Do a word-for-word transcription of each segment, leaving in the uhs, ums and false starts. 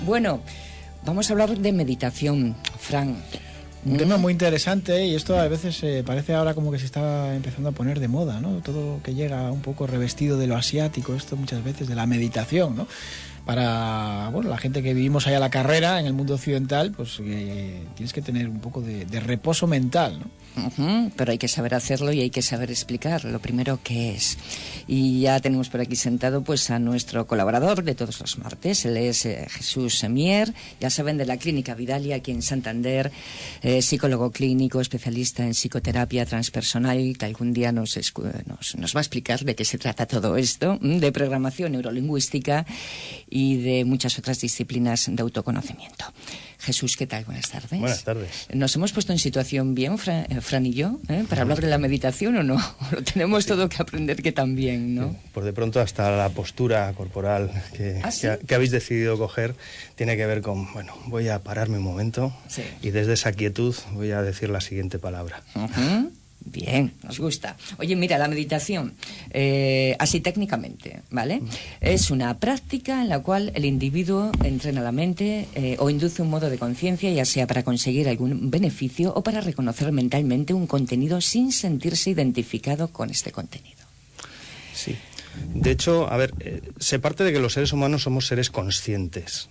Bueno, vamos a hablar de meditación, Fran. Un tema muy interesante, y esto a veces eh, parece ahora como que se está empezando a poner de moda, ¿no? Todo que llega un poco revestido de lo asiático, esto muchas veces de la meditación, ¿no? Para, bueno, la gente que vivimos ahí a la carrera en el mundo occidental, pues eh, tienes que tener un poco de, de reposo mental, ¿no? Uh-huh, pero hay que saber hacerlo y hay que saber explicar lo primero que es. Y ya tenemos por aquí sentado pues a nuestro colaborador de todos los martes. Él es eh, Jesús Mier, ya saben, de la Clínica Vidalia aquí en Santander, eh, psicólogo clínico, especialista en psicoterapia transpersonal, que algún día nos, nos, nos va a explicar de qué se trata todo esto, de programación neurolingüística y de muchas otras disciplinas de autoconocimiento. Jesús, ¿qué tal? Buenas tardes. Buenas tardes. ¿Nos hemos puesto en situación bien, Fran, Fran y yo, ¿eh? para hablar de la meditación o no? Lo tenemos sí. todo que aprender que también, ¿no? Sí. Por de pronto hasta la postura corporal que, ¿Ah, sí? que, que habéis decidido coger tiene que ver con, bueno, voy a pararme un momento sí. y desde esa quietud voy a decir la siguiente palabra. Uh-huh. Bien, nos gusta. Oye, mira, la meditación, eh, así técnicamente, ¿vale? Es una práctica en la cual el individuo entrena la mente eh, o induce un modo de conciencia, ya sea para conseguir algún beneficio o para reconocer mentalmente un contenido sin sentirse identificado con este contenido. Sí. De hecho, a ver, eh, se parte de que los seres humanos somos seres conscientes,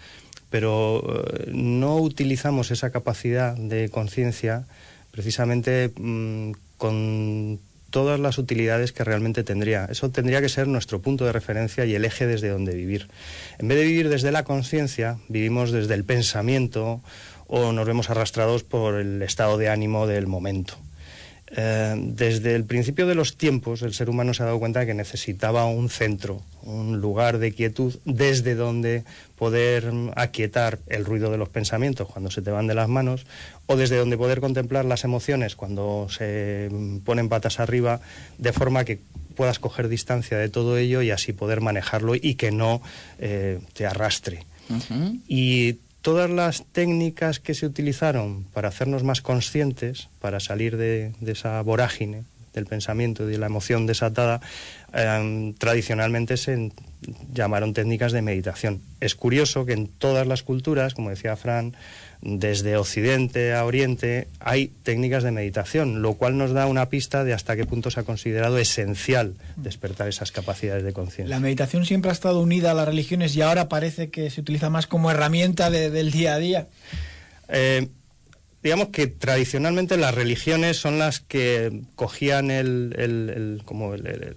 pero eh, no utilizamos esa capacidad de conciencia precisamente mmm, con todas las utilidades que realmente tendría. Eso tendría que ser nuestro punto de referencia y el eje desde donde vivir. En vez de vivir desde la conciencia, vivimos desde el pensamiento o nos vemos arrastrados por el estado de ánimo del momento. Eh, desde el principio de los tiempos, el ser humano se ha dado cuenta de que necesitaba un centro, un lugar de quietud desde donde poder aquietar el ruido de los pensamientos cuando se te van de las manos, o desde donde poder contemplar las emociones cuando se ponen patas arriba, de forma que puedas coger distancia de todo ello y así poder manejarlo y que no eh, te arrastre. Uh-huh. Y todas las técnicas que se utilizaron para hacernos más conscientes, para salir de, de esa vorágine del pensamiento y de la emoción desatada, eh, tradicionalmente se llamaron técnicas de meditación. Es curioso que en todas las culturas, como decía Fran, desde Occidente a Oriente, hay técnicas de meditación, lo cual nos da una pista de hasta qué punto se ha considerado esencial despertar esas capacidades de conciencia. La meditación siempre ha estado unida a las religiones y ahora parece que se utiliza más como herramienta de, del día a día. Eh, digamos que tradicionalmente las religiones son las que cogían el, el, el, como el, el,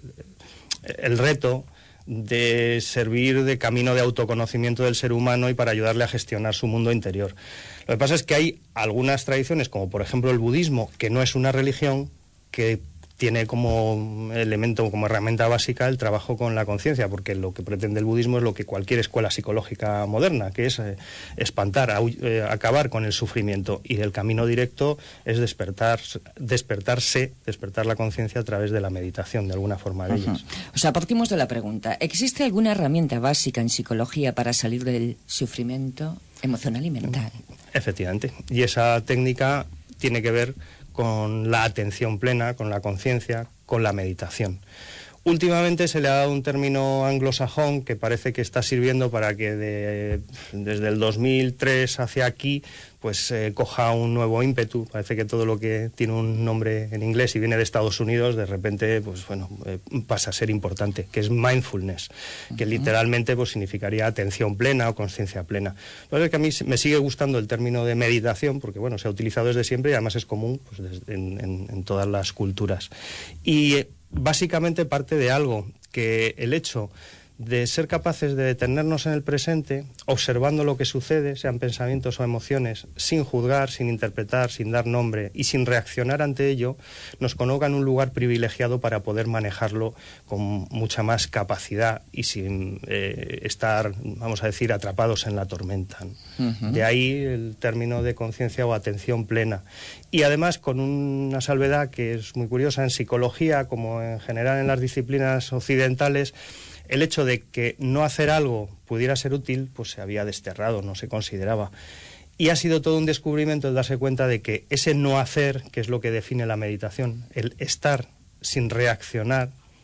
el reto de servir de camino de autoconocimiento del ser humano y para ayudarle a gestionar su mundo interior. Lo que pasa es que hay algunas tradiciones, como por ejemplo el budismo, que no es una religión, que tiene como elemento, como herramienta básica el trabajo con la conciencia, porque lo que pretende el budismo es lo que cualquier escuela psicológica moderna, que es eh, espantar, eh, acabar con el sufrimiento, y el camino directo es despertar, despertarse, despertar la conciencia a través de la meditación, de alguna forma de ellas. Uh-huh. O sea, partimos de la pregunta, ¿existe alguna herramienta básica en psicología para salir del sufrimiento emocional y mental? Efectivamente, y esa técnica tiene que ver con la atención plena, con la conciencia, con la meditación. Últimamente se le ha dado un término anglosajón que parece que está sirviendo para que de, desde el dos mil tres hacia aquí pues eh, coja un nuevo ímpetu. Parece que todo lo que tiene un nombre en inglés y viene de Estados Unidos, de repente pues bueno eh, pasa a ser importante, que es mindfulness, que uh-huh. literalmente pues significaría atención plena o conciencia plena. Pero es que a mí me sigue gustando el término de meditación, porque bueno, se ha utilizado desde siempre y además es común pues, desde, en, en, en todas las culturas. Y eh, básicamente parte de algo, que el hecho de ser capaces de detenernos en el presente, observando lo que sucede, sean pensamientos o emociones, sin juzgar, sin interpretar, sin dar nombre y sin reaccionar ante ello, nos coloca en un lugar privilegiado para poder manejarlo con mucha más capacidad y sin eh, estar, vamos a decir, atrapados en la tormenta. Uh-huh. De ahí el término de conciencia o atención plena. Y además con una salvedad que es muy curiosa en psicología, como en general en las disciplinas occidentales, el hecho de que no hacer algo pudiera ser útil, pues se había desterrado, no se consideraba. Y ha sido todo un descubrimiento el darse cuenta de que ese no hacer, que es lo que define la meditación, el estar sin reaccionar,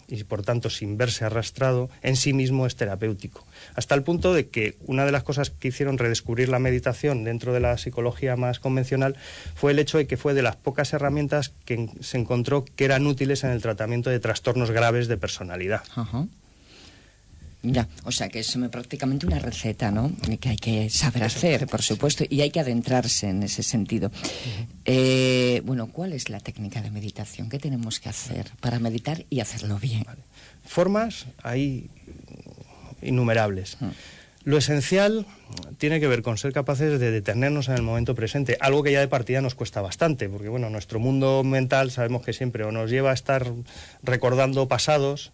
y por tanto sin verse arrastrado, en sí mismo es terapéutico. Hasta el punto de que una de las cosas que hicieron redescubrir la meditación dentro de la psicología más convencional fue el hecho de que fue de las pocas herramientas que se encontró que eran útiles en el tratamiento de trastornos graves de personalidad. Ajá. Ya, o sea que es prácticamente una receta, ¿no? Que hay que saber hacer, por supuesto, y hay que adentrarse en ese sentido. Uh-huh. eh, bueno, ¿cuál es la técnica de meditación? ¿Qué tenemos que hacer para meditar y hacerlo bien? Vale. Formas hay innumerables. Uh-huh. Lo esencial tiene que ver con ser capaces de detenernos en el momento presente, algo que ya de partida nos cuesta bastante, porque bueno, nuestro mundo mental sabemos que siempre o nos lleva a estar recordando pasados,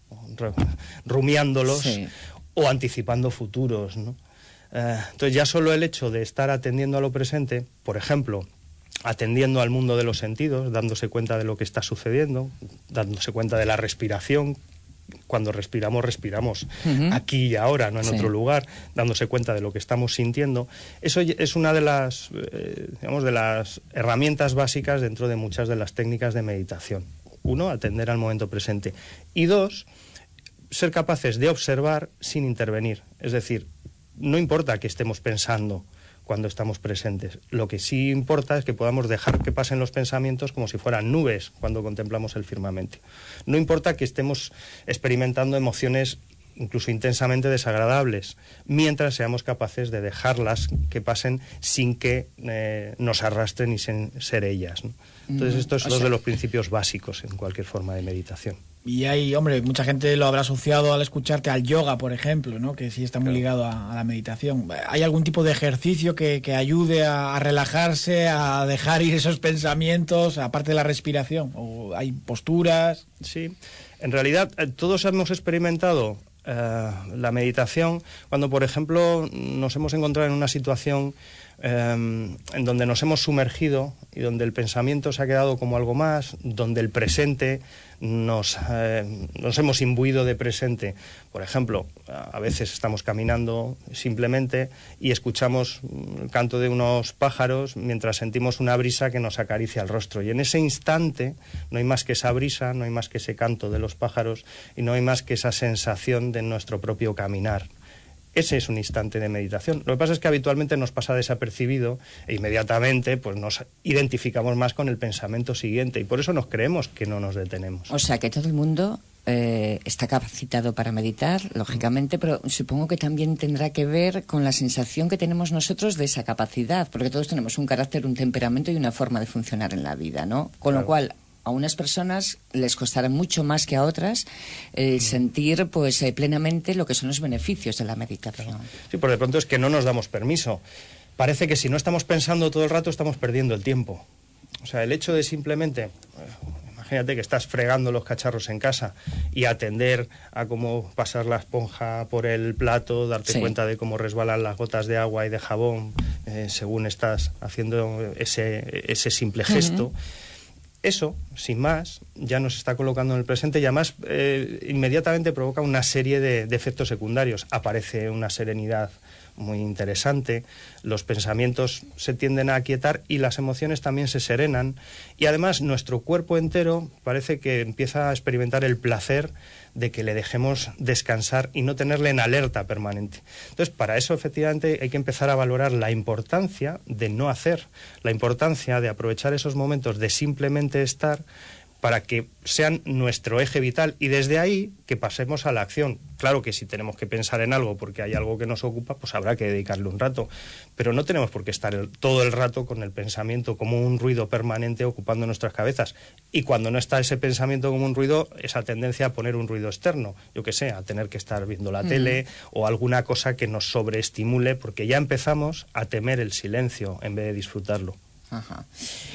rumiándolos, sí, o anticipando futuros, ¿no? Eh, entonces ya solo el hecho de estar atendiendo a lo presente, por ejemplo, atendiendo al mundo de los sentidos, dándose cuenta de lo que está sucediendo, dándose cuenta de la respiración. Cuando respiramos, respiramos uh-huh. aquí y ahora, no en sí. otro lugar, dándose cuenta de lo que estamos sintiendo. Eso es una de las, eh, digamos, de las herramientas básicas dentro de muchas de las técnicas de meditación. Uno, atender al momento presente. Y dos, ser capaces de observar sin intervenir. Es decir, no importa que estemos pensando cuando estamos presentes. Lo que sí importa es que podamos dejar que pasen los pensamientos como si fueran nubes cuando contemplamos el firmamento. No importa que estemos experimentando emociones incluso intensamente desagradables, mientras seamos capaces de dejarlas que pasen sin que eh, nos arrastren y sin ser ellas, ¿no? Entonces, estos son dos de los principios básicos en cualquier forma de meditación. Y hay, hombre, mucha gente lo habrá asociado al escucharte al yoga, por ejemplo, ¿no? Que sí está muy claro. ligado a, a la meditación. ¿Hay algún tipo de ejercicio que, que ayude a, a relajarse, a dejar ir esos pensamientos, aparte de la respiración? ¿O hay posturas? Sí, en realidad todos hemos experimentado eh, la meditación cuando, por ejemplo, nos hemos encontrado en una situación eh, en donde nos hemos sumergido y donde el pensamiento se ha quedado como algo más, donde el presente nos, eh, nos hemos imbuido de presente. Por ejemplo, a veces estamos caminando simplemente y escuchamos el canto de unos pájaros mientras sentimos una brisa que nos acaricia el rostro. Y en ese instante no hay más que esa brisa, no hay más que ese canto de los pájaros y no hay más que esa sensación de nuestro propio caminar. Ese es un instante de meditación. Lo que pasa es que habitualmente nos pasa desapercibido e inmediatamente pues nos identificamos más con el pensamiento siguiente y por eso nos creemos que no nos detenemos. O sea que todo el mundo eh, está capacitado para meditar, lógicamente, pero supongo que también tendrá que ver con la sensación que tenemos nosotros de esa capacidad, porque todos tenemos un carácter, un temperamento y una forma de funcionar en la vida, ¿no? Con claro. lo cual, a unas personas les costará mucho más que a otras eh, sentir pues eh, plenamente lo que son los beneficios de la meditación. Sí, por de pronto es que no nos damos permiso. Parece que si no estamos pensando todo el rato estamos perdiendo el tiempo. O sea, el hecho de simplemente, eh, imagínate que estás fregando los cacharros en casa y atender a cómo pasar la esponja por el plato, darte sí. cuenta de cómo resbalan las gotas de agua y de jabón eh, según estás haciendo ese, ese simple gesto. Uh-huh. Eso, sin más, ya nos está colocando en el presente y además eh, inmediatamente provoca una serie de, de efectos secundarios. Aparece una serenidad muy interesante, los pensamientos se tienden a aquietar y las emociones también se serenan y además nuestro cuerpo entero parece que empieza a experimentar el placer de que le dejemos descansar y no tenerle en alerta permanente. Entonces, para eso efectivamente hay que empezar a valorar la importancia de no hacer, la importancia de aprovechar esos momentos de simplemente estar para que sean nuestro eje vital y desde ahí que pasemos a la acción. Claro que si tenemos que pensar en algo porque hay algo que nos ocupa, pues habrá que dedicarle un rato, pero no tenemos por qué estar el, todo el rato con el pensamiento como un ruido permanente ocupando nuestras cabezas. Y cuando no está ese pensamiento como un ruido, esa tendencia a poner un ruido externo, yo qué sé, a tener que estar viendo la mm. tele o alguna cosa que nos sobreestimule, porque ya empezamos a temer el silencio en vez de disfrutarlo. Ajá.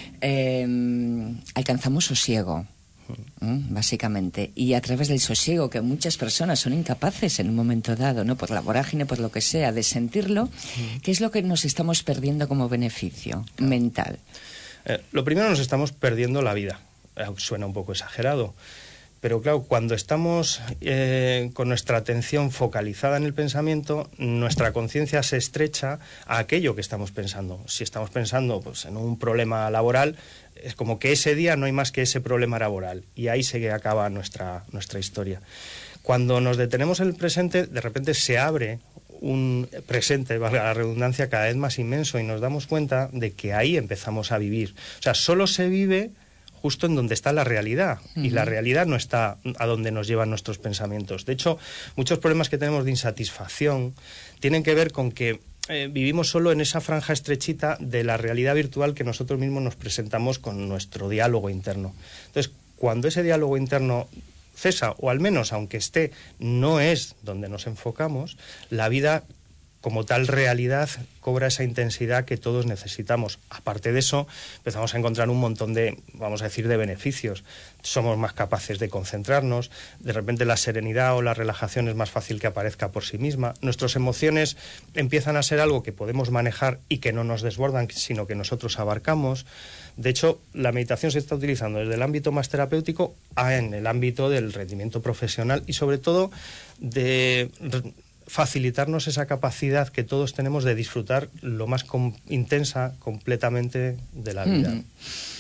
Eh, alcanzamos sosiego, ¿eh? básicamente, y a través del sosiego, que muchas personas son incapaces en un momento dado, ¿no? Por la vorágine, por lo que sea, de sentirlo, uh-huh. ¿qué es lo que nos estamos perdiendo como beneficio claro. mental? Eh, lo primero, nos estamos perdiendo la vida. Eh, suena un poco exagerado, Pero claro, cuando estamos eh, con nuestra atención focalizada en el pensamiento, nuestra conciencia se estrecha a aquello que estamos pensando. Si estamos pensando pues, en un problema laboral, es como que ese día no hay más que ese problema laboral, y ahí se acaba nuestra, nuestra historia. Cuando nos detenemos en el presente, de repente se abre un presente, valga la redundancia, cada vez más inmenso, y nos damos cuenta de que ahí empezamos a vivir. O sea, solo se vive justo en donde está la realidad, uh-huh. y la realidad no está a donde nos llevan nuestros pensamientos. De hecho, muchos problemas que tenemos de insatisfacción tienen que ver con que eh, vivimos solo en esa franja estrechita de la realidad virtual que nosotros mismos nos presentamos con nuestro diálogo interno. Entonces, cuando ese diálogo interno cesa, o al menos, aunque esté, no es donde nos enfocamos, la vida como tal realidad cobra esa intensidad que todos necesitamos. Aparte de eso, empezamos a encontrar un montón de, vamos a decir, de beneficios. Somos más capaces de concentrarnos, de repente la serenidad o la relajación es más fácil que aparezca por sí misma. Nuestras emociones empiezan a ser algo que podemos manejar y que no nos desbordan, sino que nosotros abarcamos. De hecho, la meditación se está utilizando desde el ámbito más terapéutico a en el ámbito del rendimiento profesional y sobre todo de facilitarnos esa capacidad que todos tenemos de disfrutar lo más com- intensa, completamente de la vida. Mm.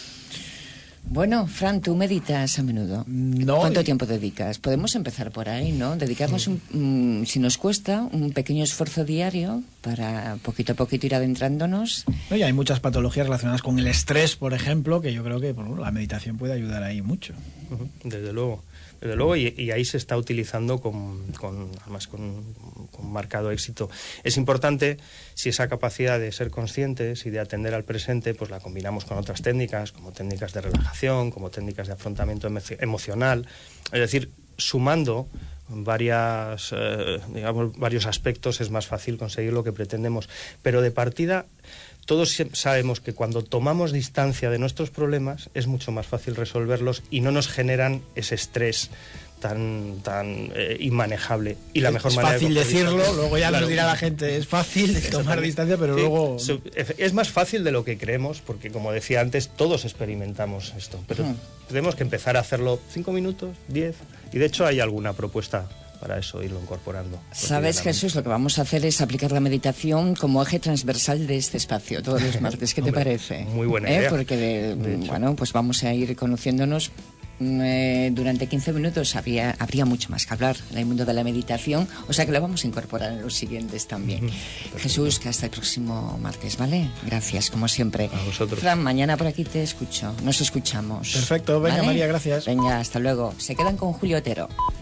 Bueno, Fran, ¿tú meditas a menudo? No. ¿Cuánto tiempo dedicas? Podemos empezar por ahí, ¿no? Dedicarnos, un, um, si nos cuesta, un pequeño esfuerzo diario para poquito a poquito ir adentrándonos. No, y hay muchas patologías relacionadas con el estrés, por ejemplo, que yo creo que bueno, la meditación puede ayudar ahí mucho. Uh-huh. Desde luego. Desde luego, y, y ahí se está utilizando con, con, además con, con marcado éxito. Es importante, si esa capacidad de ser conscientes y de atender al presente, pues la combinamos con otras técnicas, como técnicas de relajación, como técnicas de afrontamiento emo- emocional, es decir, sumando varias, eh, digamos, varios aspectos es más fácil conseguir lo que pretendemos. Pero de partida, todos sabemos que cuando tomamos distancia de nuestros problemas es mucho más fácil resolverlos y no nos generan ese estrés tan tan eh, inmanejable. Y la es mejor es manera fácil de decirlo, distancia, luego ya claro, nos dirá la gente, es fácil tomar distancia, pero sí, luego... Es más fácil de lo que creemos, porque como decía antes, todos experimentamos esto, pero hmm. tenemos que empezar a hacerlo cinco minutos, diez, y de hecho hay alguna propuesta para eso, irlo incorporando. Sabes, Jesús, lo que vamos a hacer es aplicar la meditación como eje transversal de este espacio todos los martes. ¿Qué te Hombre, parece? Muy buena ¿Eh? idea. Porque, de, de bueno, pues vamos a ir conociéndonos. Eh, durante quince minutos habría, habría mucho más que hablar en el mundo de la meditación, o sea que lo vamos a incorporar en los siguientes también. Uh-huh. Jesús, que hasta el próximo martes, ¿vale? Gracias, como siempre. A vosotros. Fran, mañana por aquí te escucho, nos escuchamos. Perfecto, venga, ¿vale? María, gracias. Venga, hasta luego. Se quedan con Julio Otero.